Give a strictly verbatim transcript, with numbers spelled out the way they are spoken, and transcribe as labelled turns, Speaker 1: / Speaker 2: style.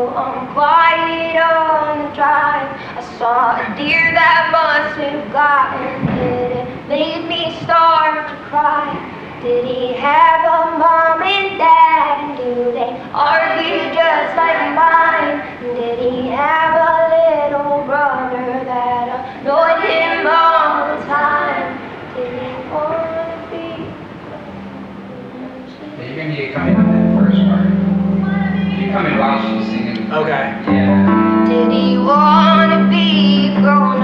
Speaker 1: so unquiet on the drive. I saw a deer that must have gotten hit. It made me start to cry. Did he have a mom and dad? And do they argue just like mine? And did he have a little brother that annoyed him all the time? Did he want to be?
Speaker 2: Yeah, you're gonna need to come in on that first part. You come in while she's singing.
Speaker 3: Okay.
Speaker 2: Yeah.
Speaker 1: Did he want to be grown